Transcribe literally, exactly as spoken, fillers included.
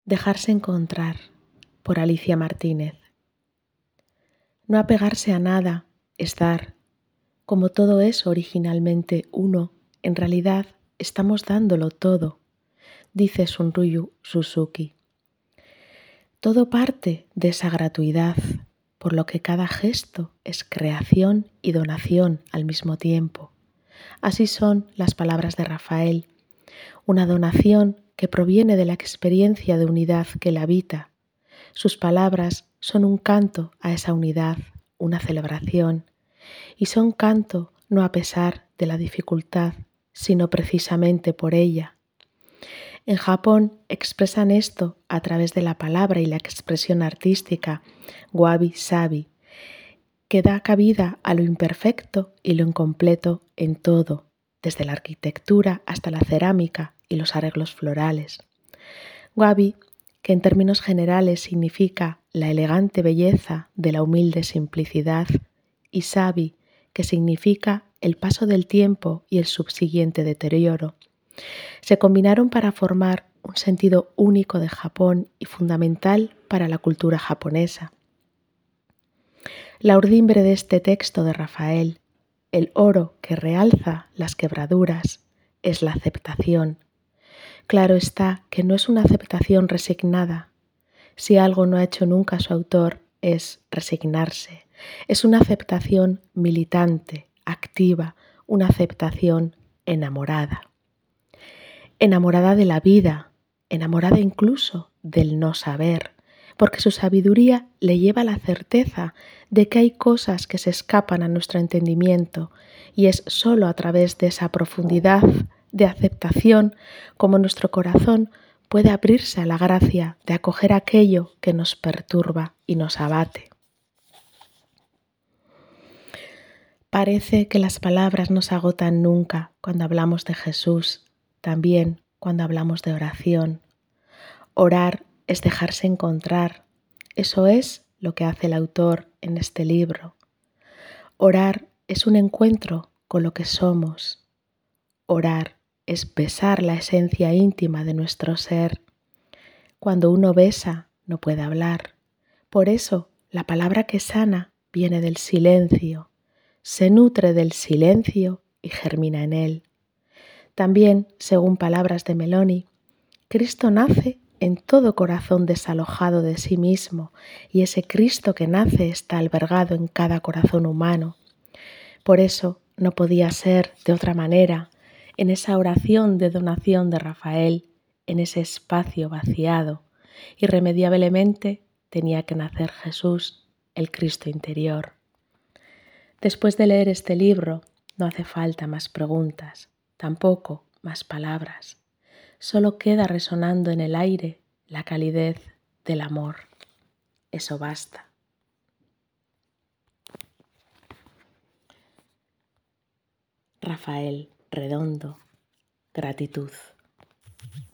Dejarse encontrar, por Alicia Martínez. No apegarse a nada es dar. Como todo es originalmente uno, en realidad estamos dándolo todo, dice Shunryu Suzuki. Todo parte de esa gratuidad, por lo que cada gesto es creación y donación al mismo tiempo. Así son las palabras de Rafael, una donación que proviene de la experiencia de unidad que la habita. Sus palabras son un canto a esa unidad, una celebración, y son canto no a pesar de la dificultad, sino precisamente por ella. En Japón expresan esto a través de la palabra y la expresión artística wabi-sabi, que da cabida a lo imperfecto y lo incompleto en todo, desde la arquitectura hasta la cerámica y los arreglos florales. Wabi, que en términos generales significa la elegante belleza de la humilde simplicidad, y sabi, que significa el paso del tiempo y el subsiguiente deterioro, se combinaron para formar un sentido único de Japón y fundamental para la cultura japonesa. La urdimbre de este texto de Rafael, el oro que realza las quebraduras, es la aceptación. Claro está que no es una aceptación resignada. Si algo no ha hecho nunca su autor es resignarse. Es una aceptación militante, activa, una aceptación enamorada. Enamorada de la vida, enamorada incluso del no saber, porque su sabiduría le lleva a la certeza de que hay cosas que se escapan a nuestro entendimiento y es sólo a través de esa profundidad de aceptación como nuestro corazón puede abrirse a la gracia de acoger aquello que nos perturba y nos abate. Parece que las palabras no se agotan nunca cuando hablamos de Jesús, también cuando hablamos de oración. Orar es dejarse encontrar. Eso es lo que hace el autor en este libro. Orar es un encuentro con lo que somos. Orar es besar la esencia íntima de nuestro ser. Cuando uno besa, no puede hablar. Por eso, la palabra que sana viene del silencio, se nutre del silencio y germina en él. También, según palabras de Meloni, Cristo nace en todo corazón desalojado de sí mismo y ese Cristo que nace está albergado en cada corazón humano. Por eso no podía ser de otra manera en esa oración de donación de Rafael, en ese espacio vaciado. Irremediablemente tenía que nacer Jesús, el Cristo interior. Después de leer este libro, no hace falta más preguntas, tampoco más palabras. Solo queda resonando en el aire la calidez del amor. Eso basta. Rafael Redondo, gratitud.